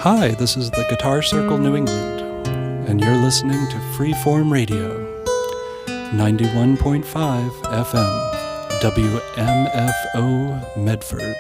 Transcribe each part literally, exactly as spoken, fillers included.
Hi, this is the Guitar Circle New England, and you're listening to Freeform Radio, ninety-one point five F M, W M F O Medford.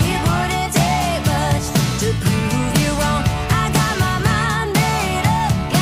To prove you wrong, I got my mind made up.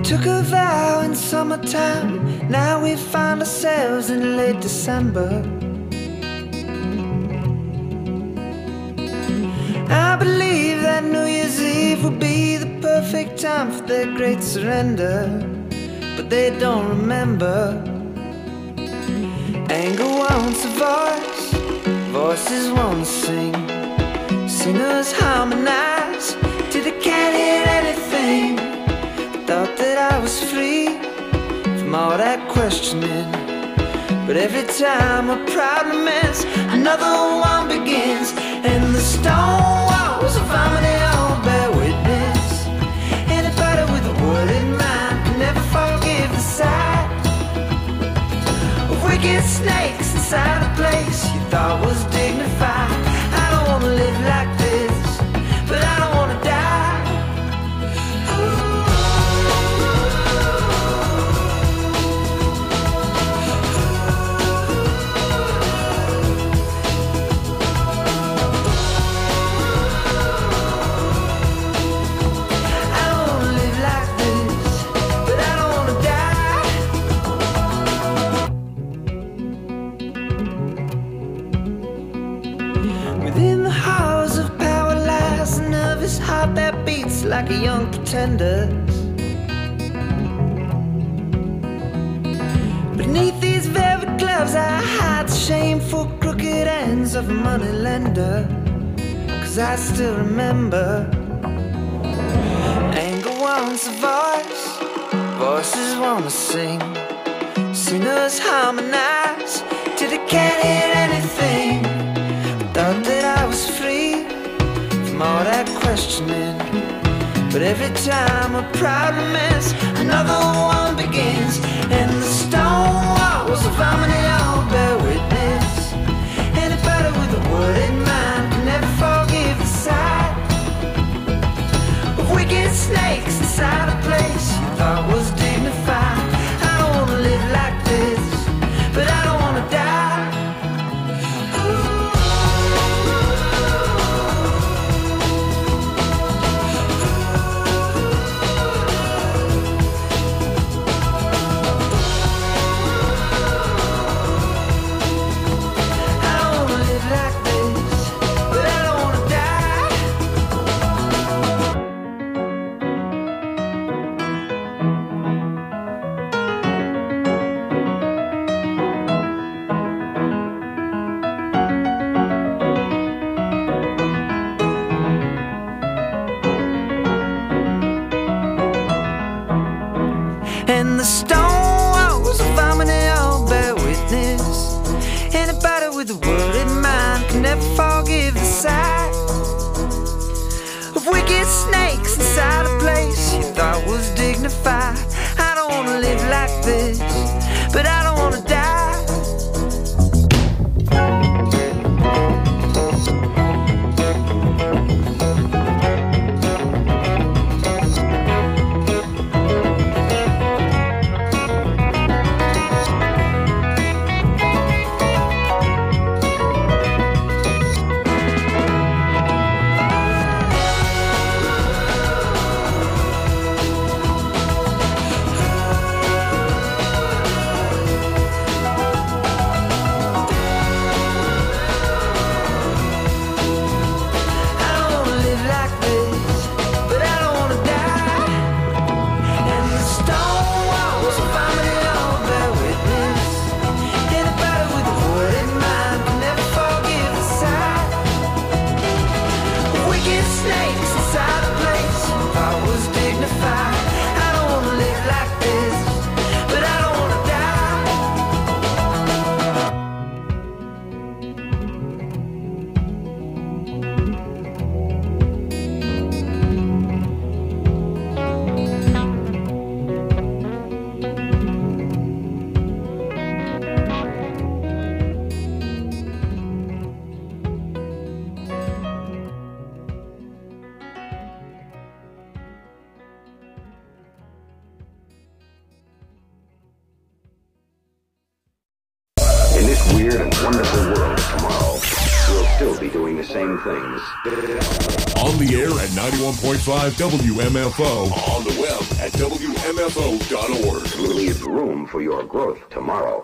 took a vow in summertime. Now we find ourselves in late December. I believe that New Year's Eve will be the perfect time for their great surrender, but they don't remember. Anger wants a voice, voices want to sing. Singers harmonize till they can't hear anything. Thought that I was free from all that questioning, but every time a problem ends, another one begins. And the stone walls of harmony all bear witness. Anybody with a word in mind can never forgive the sight of wicked snakes inside a place you thought was dignified. I don't wanna live like this, but I don't wanna die. Heart that beats like a young pretender. Beneath these velvet gloves I hide the shameful crooked ends of a money lender. Cause I still remember. Anger wants a voice, voices wanna sing. Singers harmonize till they can't hear anything. Thought that I was free from all that questioning, but every time a problem ends, another one begins. And the stone walls of harmony all bear witness. Anybody with a word in mind can never forgive the sight of wicked snakes inside a place you thought was dignified. I don't wanna live like this, but I don't wanna die. And the stone walls of harmony all bear witness. Anybody with a word in mind can never forgive the sight of wicked snakes inside a place you thought was dignified. I don't wanna live like this, but I don't wanna die. Weird and wonderful world of tomorrow, we'll still will be doing the same things. On the air at ninety-one point five W M F O. On the web at W M F O dot org. Leave room for your growth tomorrow.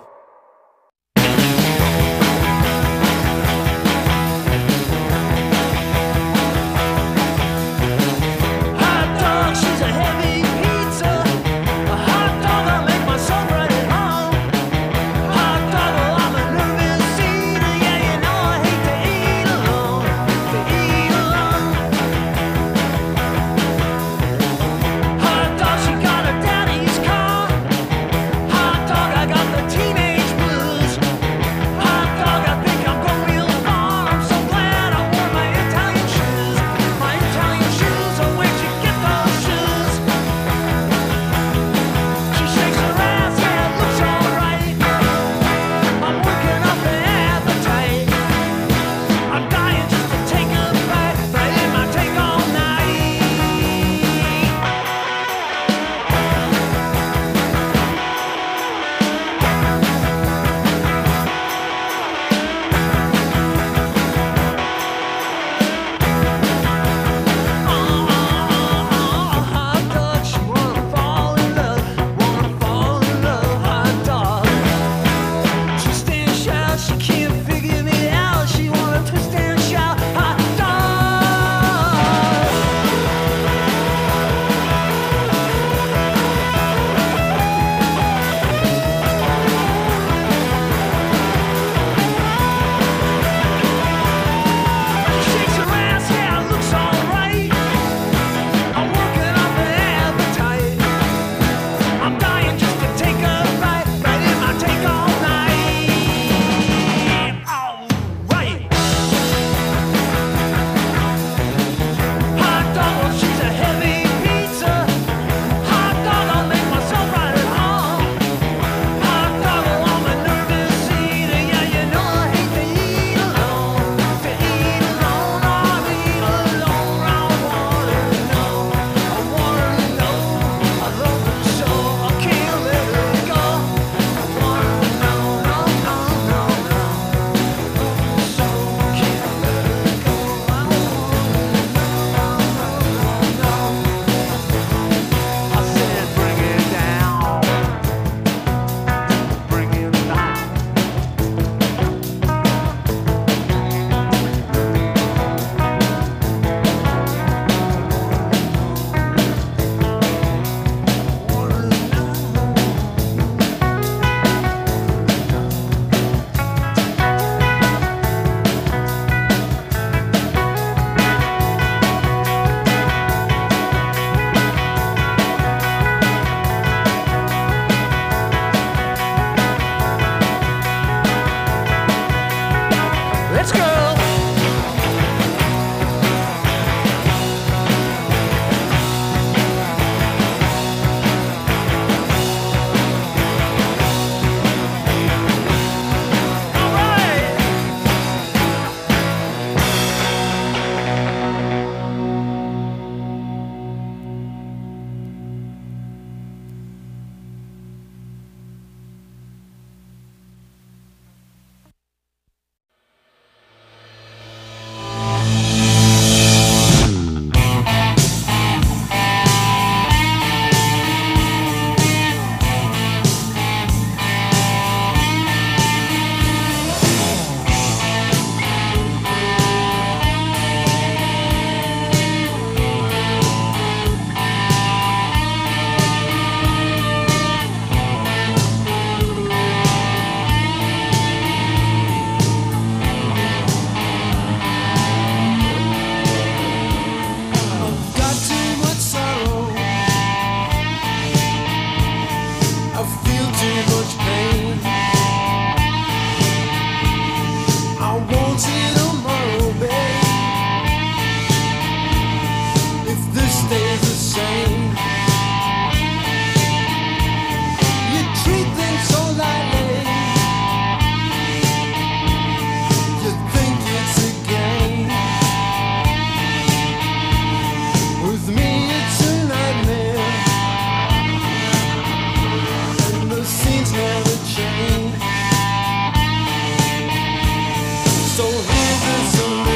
So here's the solution.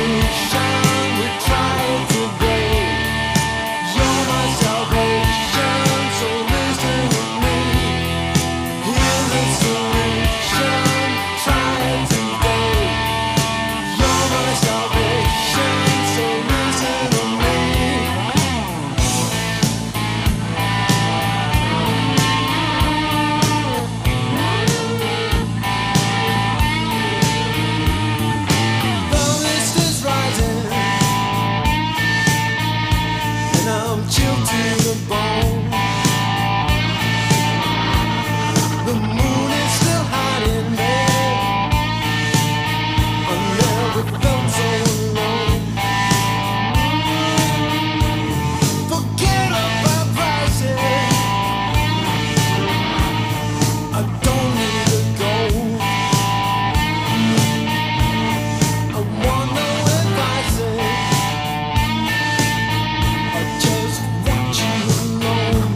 Just want you alone.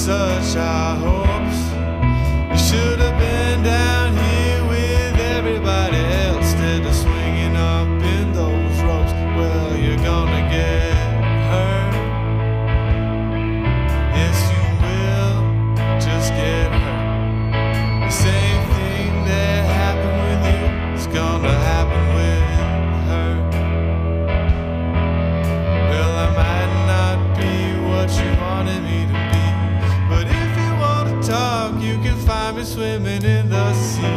such high hopes. You should have been down here with everybody else instead of swinging up in those ropes. Well, you're gonna get hurt. Yes, you will just get hurt. The same thing that happened with you is gonna happen with her. Well, I might not be what you wanted me to be, but if you want to talk, you can find me swimming in the sea.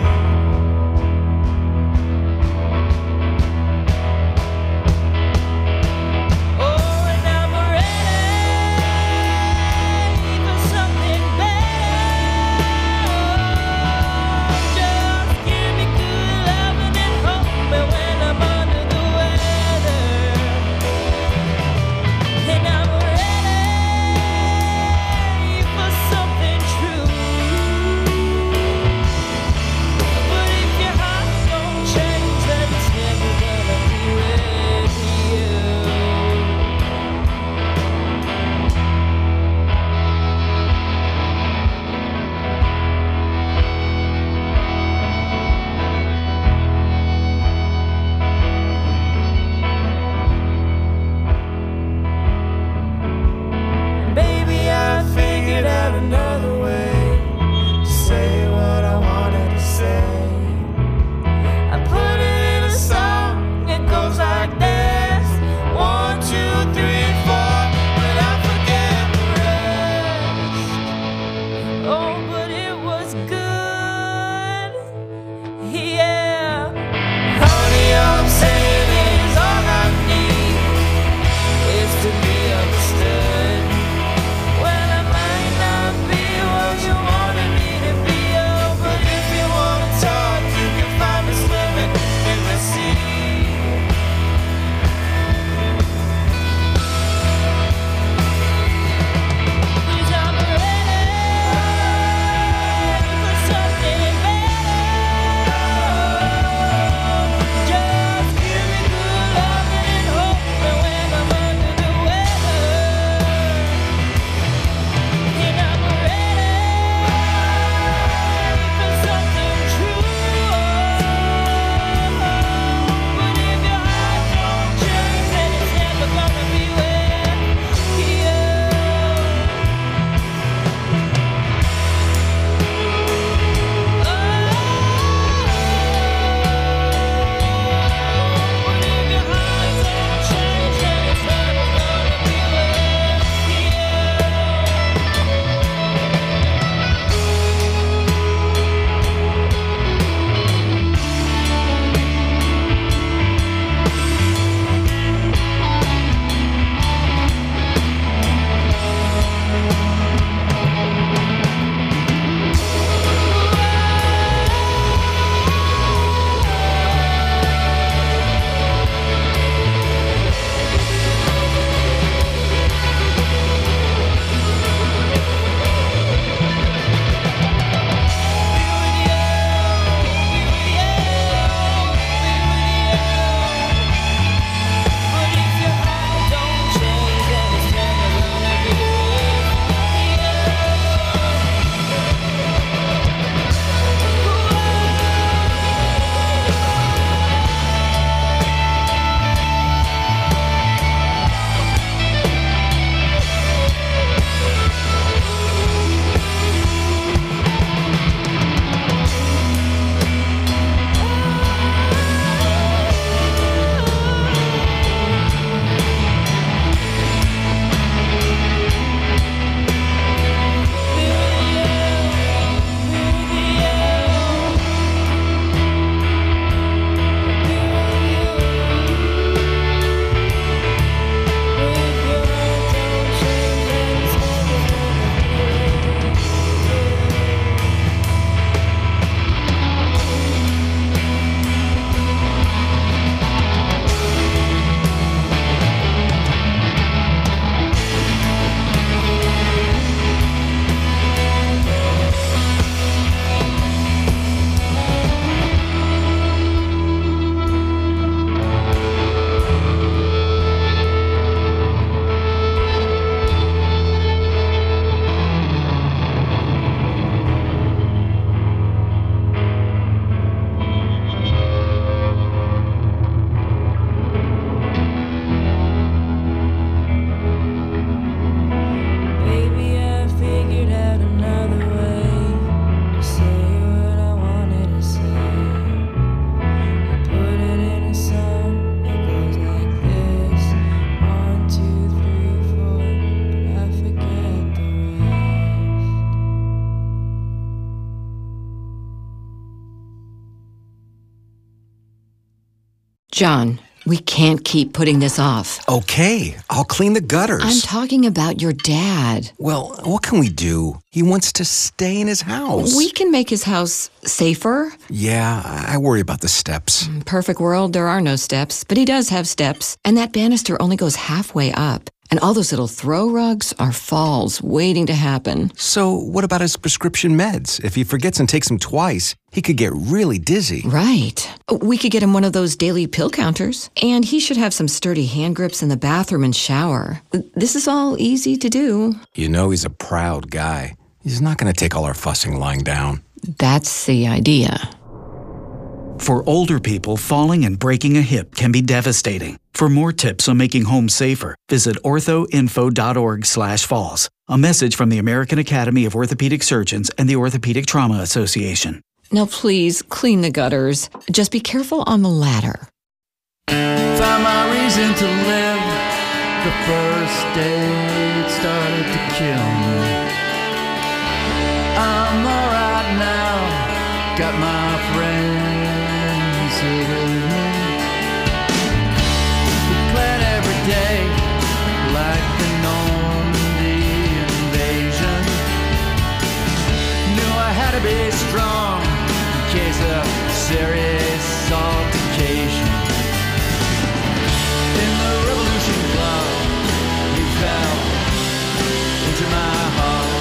John, we can't keep putting this off. Okay, I'll clean the gutters. I'm talking about your dad. Well, what can we do? He wants to stay in his house. We can make his house safer. Yeah, I worry about the steps. Perfect world, there are no steps, but he does have steps. And that banister only goes halfway up. And all those little throw rugs are falls waiting to happen. So what about his prescription meds? If he forgets and takes them twice, he could get really dizzy. Right. We could get him one of those daily pill counters. And he should have some sturdy hand grips in the bathroom and shower. This is all easy to do. You know he's a proud guy. He's not going to take all our fussing lying down. That's the idea. For older people, falling and breaking a hip can be devastating. For more tips on making home safer, visit orthoinfo.org slash falls. A message from the American Academy of Orthopedic Surgeons and the Orthopedic Trauma Association. Now please, clean the gutters. Just be careful on the ladder. Found my reason to live. The first day it started to kill me. I'm alright now. Got my friends here with me. We plan every day like the Normandy invasion. Knew I had to be strong in case of serious altercation. In the Revolution Club, you fell into my heart.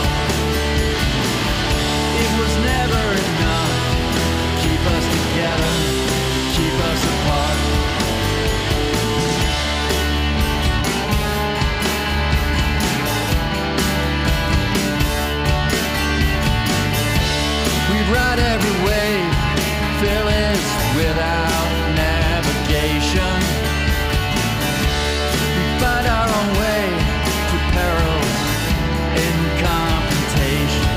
It was never enough to keep us together, to keep us apart. We ride every wave, fearless without navigation. We find our own way through perils and confrontation.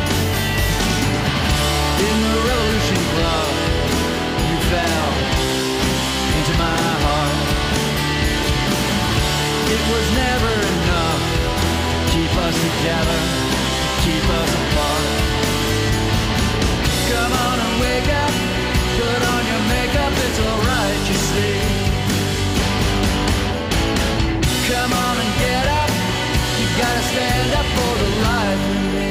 In the Revolution Club, you fell into my heart. It was never enough to keep us together, to keep us apart. Come on and wake up, put on your makeup, it's alright, you see. Come on and get up, you gotta stand up for the life in me.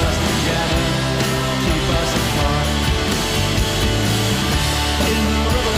In the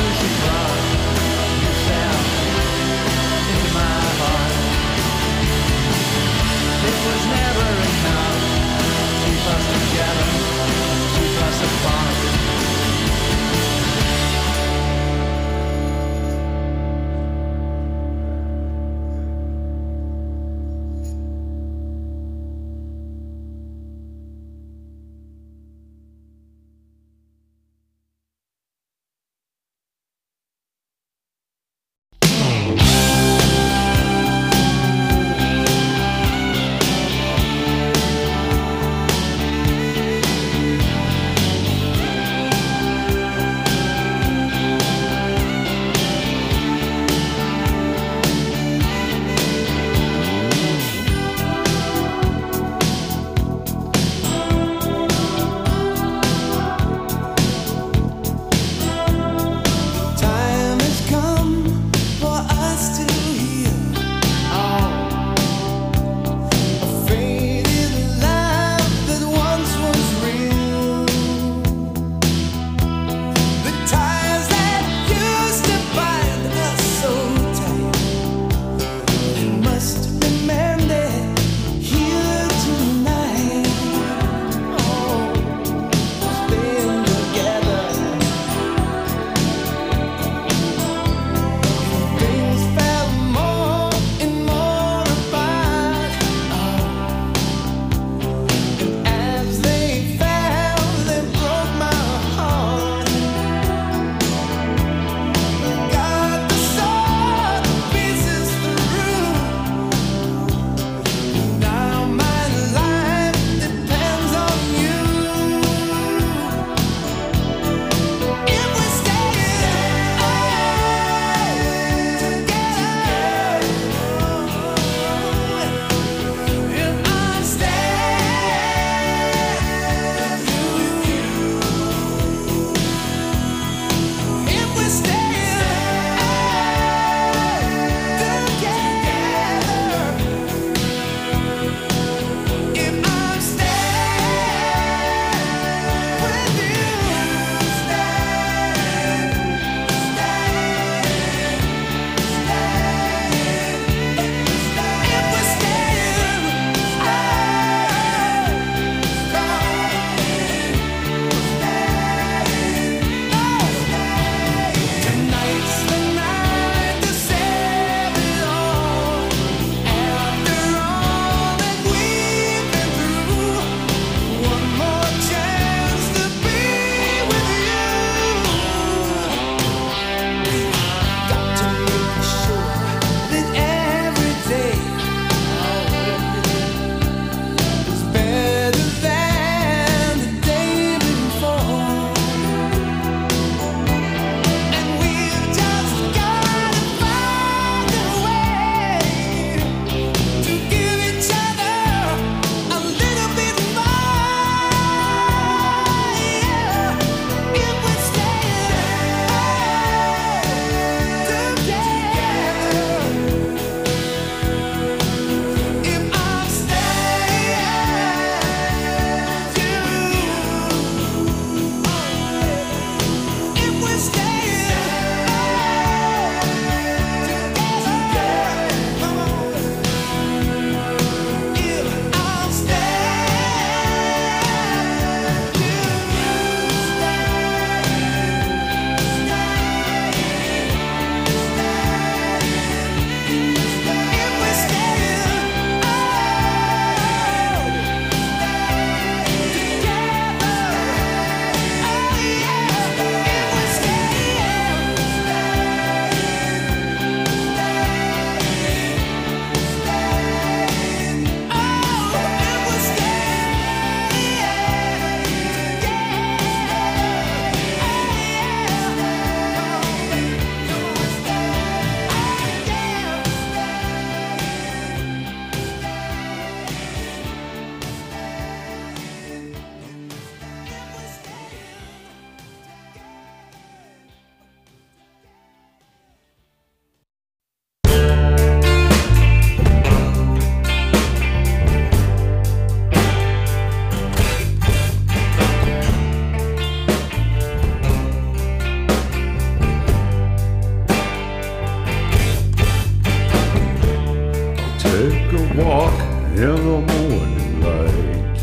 in the morning light.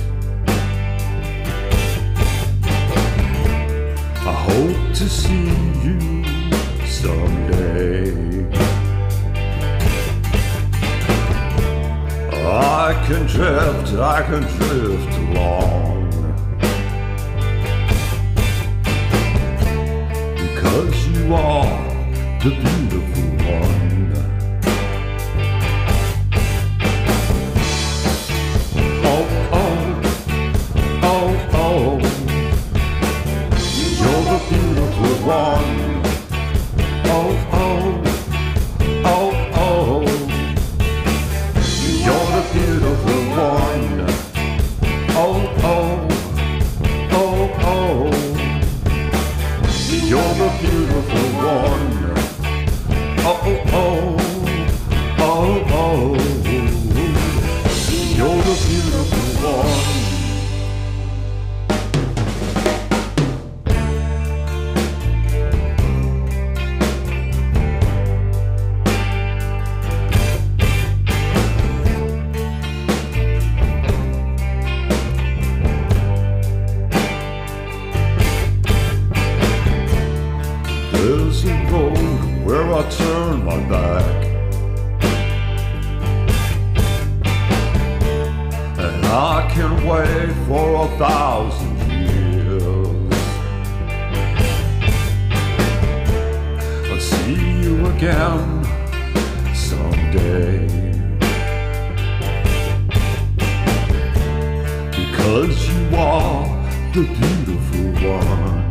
I hope to see you someday. I can drift, I can drift along, because you are the beautiful one. Oh, oh, oh, oh, you're the beautiful one. Oh, oh, oh, oh, you're the beautiful one. Oh, oh, oh, oh, you're the beautiful one. Oh, oh, oh, oh, you're the beautiful one. There's a road where I turn my back, and I can wait for a thousand years. I'll see you again someday, because you are the beautiful one.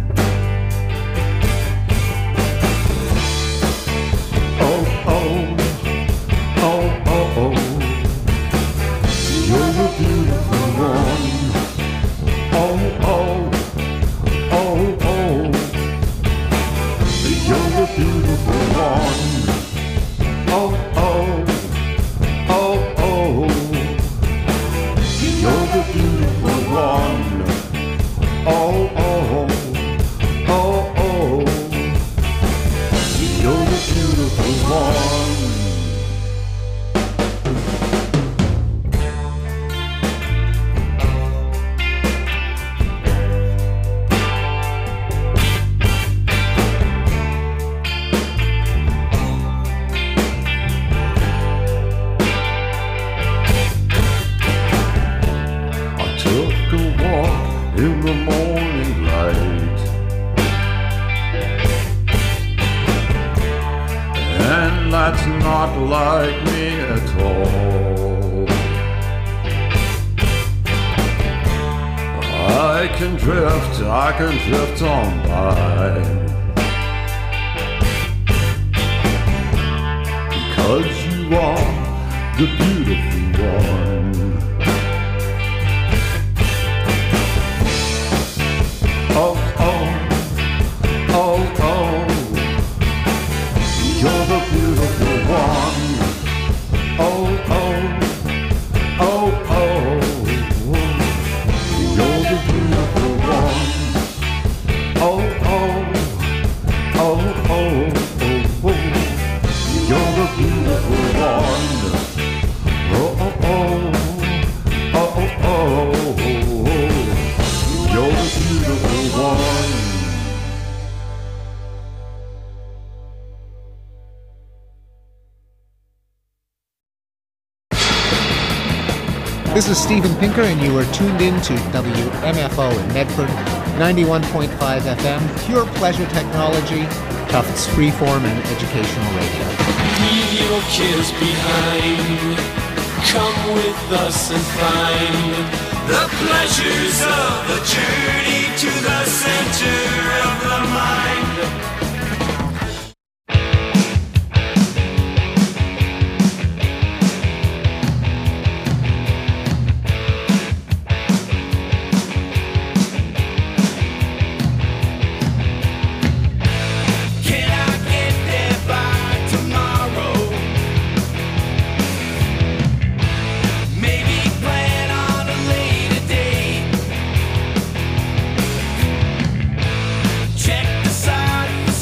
Oh, oh, oh, oh, oh, you're the beautiful one. Oh, oh, oh, oh, you're the beautiful one. Oh, oh, oh, oh, you're the beautiful one. Oh, oh, oh, oh, you're the beautiful one. I took a walk in the morning light, and that's not like me at all. I can drift, I can drift on by, because you are the beautiful one. Oh, oh, oh, oh, you're the beautiful one. Oh, oh, oh, oh, you're the beautiful one. Oh, oh, oh, oh, oh, you're the beautiful one. Oh, oh, oh, oh, oh, you're the beautiful one. This is Steven Pinker, and you are tuned in to W M F O in Medford, ninety-one point five F M, pure pleasure technology, Tufts freeform and educational radio. Leave your cares behind, come with us and find the pleasures of the journey to the center of the mind. Check the sign.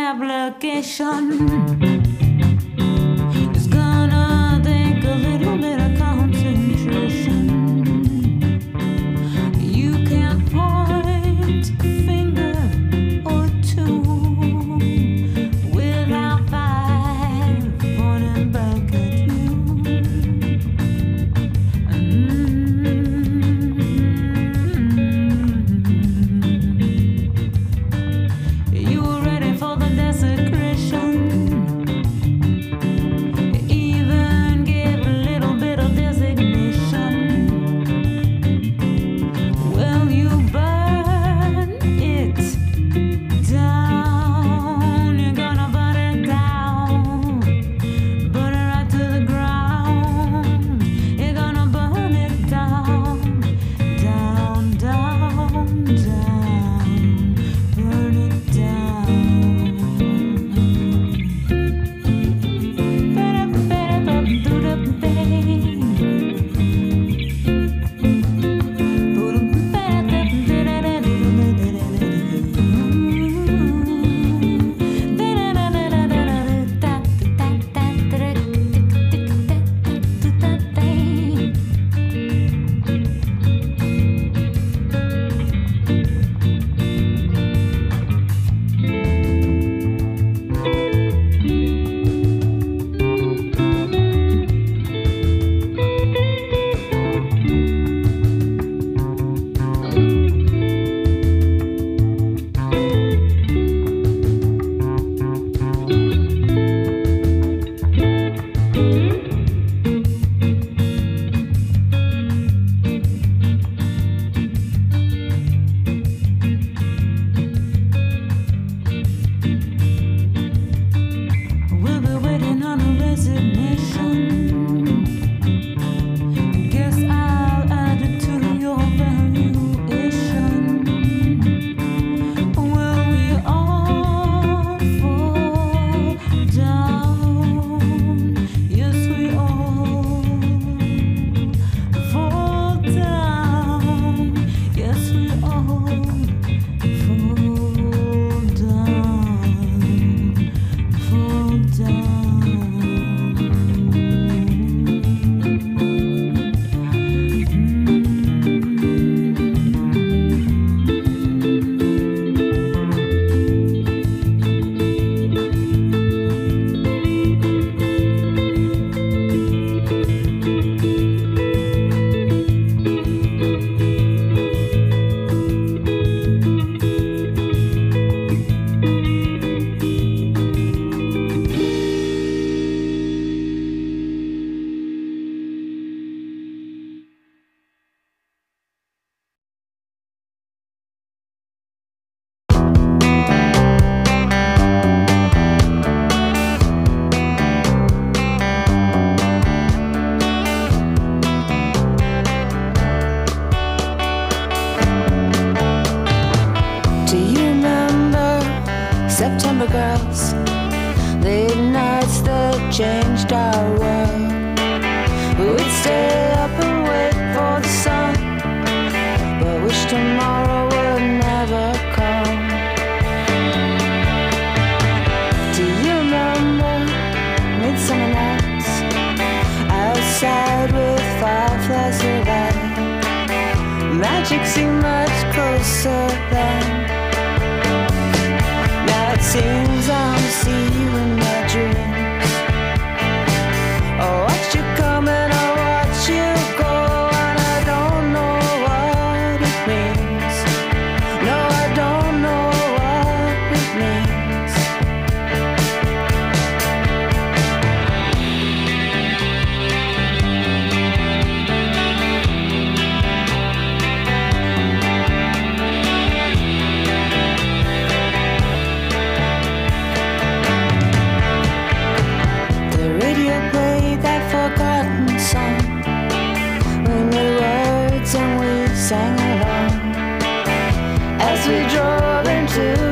application. It's gonna take a little bit of concentration. You can't point a finger or two without five pointing back at you. Mm-hmm. You were ready for the desecration. Even gave a little bit of designation. Well, you burn it down. You're gonna burn it down. Burn it right to the ground. You're gonna burn it down. Down, down, down. Burn it down. We'll be waiting on a resignation. Guess I'll add it to your valuation. Will we all fall down? Yes, we all fall down. Yes, we all fall down. Fall down. Do you remember September girls? Late nights that changed our world. We'd stay up and wait for the sun, but wish tomorrow would never come. Do you remember midsummer nights outside with fireflies of light? Magic seemed much closer then. Now it seems I only see you in my dreams. I watch you come and I watch you go, and I don't know what it means. No, I don't know what it means. The radio played that forgotten song. We knew words and we sang along as we drove into